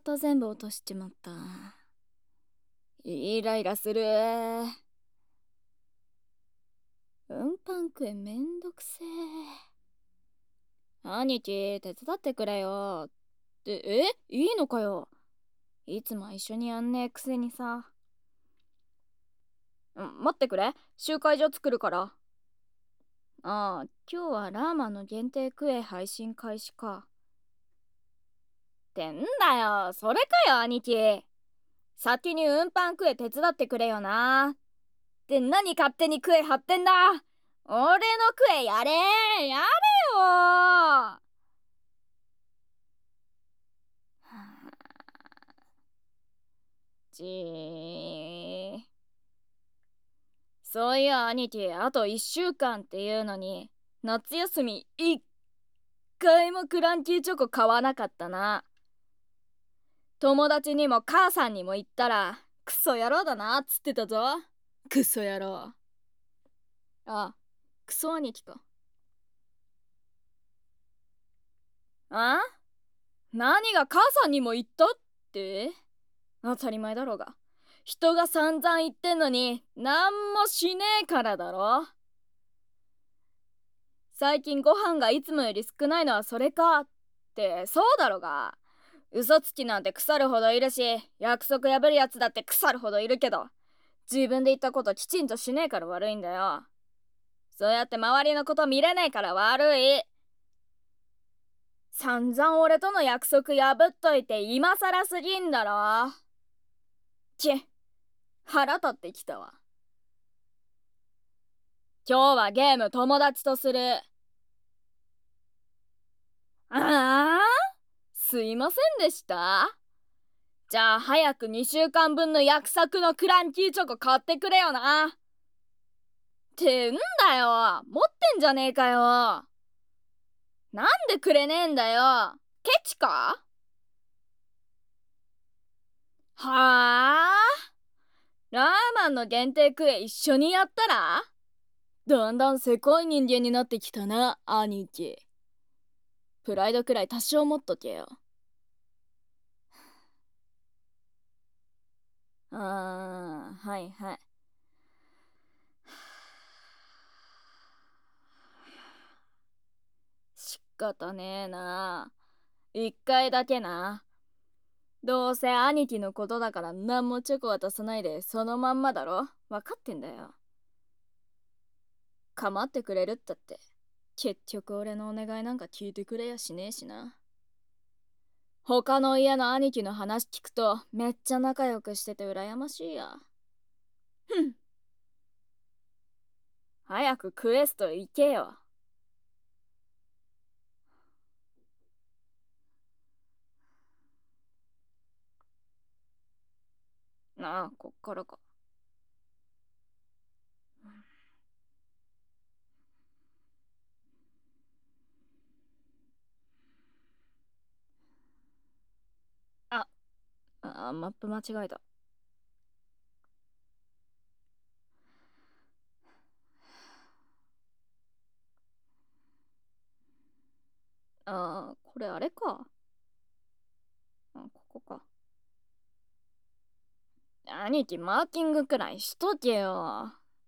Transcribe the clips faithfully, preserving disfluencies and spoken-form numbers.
と全部落としちまった。イライラする。運搬クエめんどくせえ。兄貴、手伝ってくれよ。って、えいいのかよ。いつも一緒にやんねえくせにさ。うん、待ってくれ。集会所作るから。ああ、今日はラーマンの限定クエ配信開始か。ってんだよ、それかよ兄貴。先に運搬クエ手伝ってくれよな。って何勝手にクエ張ってんだ。俺のクエやれーやれよー。ちー。そういや兄貴、あといっしゅうかんっていうのに夏休みいっかいもクランキーチョコ買わなかったな。友達にも母さんにも言ったらクソ野郎だなっつってたぞ。クソ野郎。あ、クソ兄貴か。あ？何が母さんにも言ったって？当たり前だろうが。人が散々言ってんのに何もしねえからだろ。最近ご飯がいつもより少ないのはそれかってそうだろうが。嘘つきなんて腐るほどいるし、約束破るやつだって腐るほどいるけど、自分で言ったこときちんとしねえから悪いんだよ。そうやって周りのこと見れないから悪い。散々俺との約束破っといて今更すぎんだろ。ちぇ、腹立ってきたわ。今日はゲーム友達とする。ああ、すいませんでした。じゃあ早くにしゅうかんぶんの約束のクランキーチョコ買ってくれよな。ってんだよ、持ってんじゃねえかよ。なんでくれねえんだよ。ケチか？はあ？ラーマンの限定クエ一緒にやったら？だんだんせこい人間になってきたな、兄貴。プライドくらい多少持っとけよ。ああ、はいはい。仕方ねえな。一回だけな。どうせ兄貴のことだから何もチョコ渡さないでそのまんまだろ。分かってんだよ。構ってくれるったって結局俺のお願いなんか聞いてくれやしねえしな。他の家の兄貴の話聞くとめっちゃ仲良くしてて羨ましいや。ふん。早くクエスト行けよ。なあ、こっからか。あ、あ、マップ間違えた。ああ、これあれか。あ、ここか。兄貴、マーキングくらいしとけよ。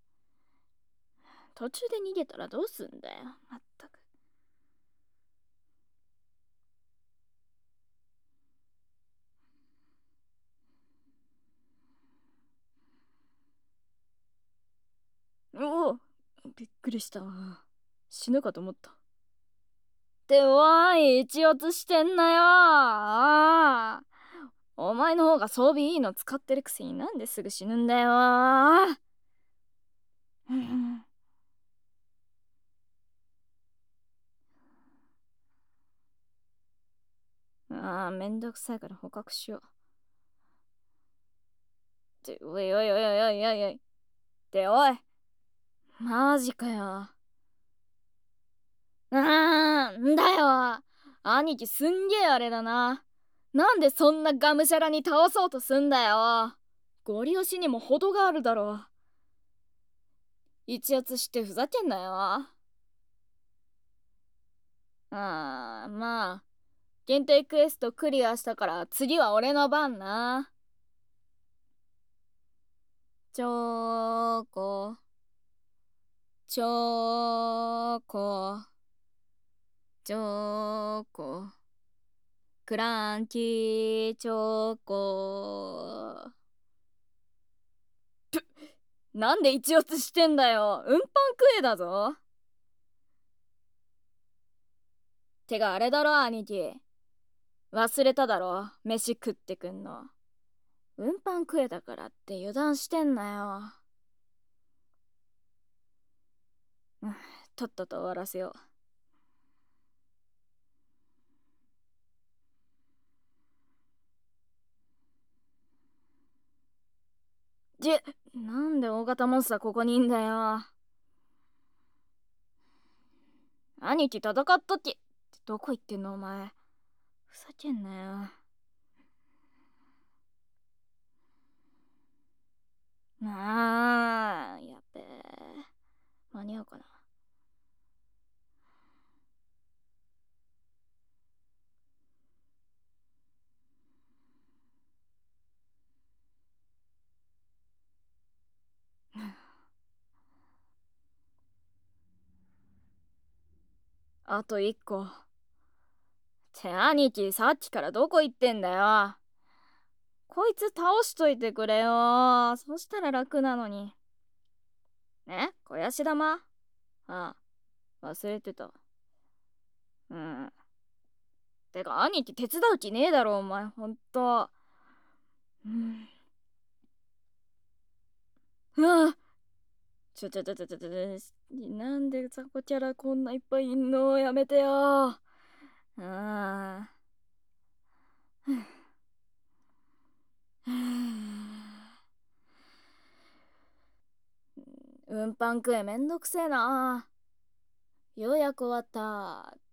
途中で逃げたらどうすんだよ。まったく。おお、びっくりした。死ぬかと思った。っておい、一落ちしてんなよ。ああ、お前の方が装備いいの使ってるくせになんですぐ死ぬんだよ。うん、ああ、めんどくさいから捕獲しよう。って、おいおいおいおいおいおいおい。っておい。マジかよ。あーんだよ。兄貴すんげえあれだな。なんでそんながむしゃらに倒そうとすんだよ。ゴリ押しにも程があるだろ。一圧してふざけんなよ。ああ、まあ限定クエストクリアしたから次は俺の番な。チョコチョコチョコクランチチョコ。なんで一落ちしてんだよ。運搬クエだぞ。てかあれだろ兄貴、忘れただろ飯食ってくんの。運搬クエだからって油断してんなよ。とっとと終わらせよう。じゃ、なんで大型モンスターここにいんだよ。兄貴戦ったって、どこ行ってんのお前。ふざけんなよ。あー、やっべえ。間に合うかな。あと一個。って兄貴さっきからどこ行ってんだよ。こいつ倒しといてくれよ。そしたら楽なのに。え、肥やし玉？ああ、忘れてた。うん。てか兄貴手伝う気ねえだろお前ほんと。うん。うわあ、ちょちょちょちょちょちょ、なんでザコキャラこんないっぱいいんの、やめてよ。ああ。運搬クエめんどくせえな。ようやく終わったって、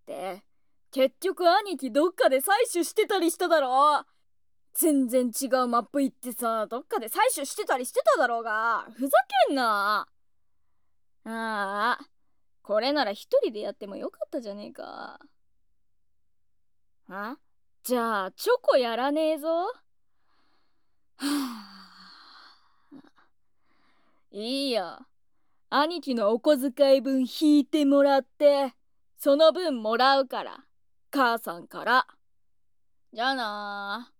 結局兄貴どっかで採取してたりしただろ。全然違うマップ行ってさ、どっかで採取してたりしてただろうが、ふざけんな。ああ、これなら一人でやってもよかったじゃねえか。あ、じゃあチョコやらねえぞ。はあ、いいや、兄貴のお小遣い分引いてもらって、その分もらうから、母さんから。じゃあなー。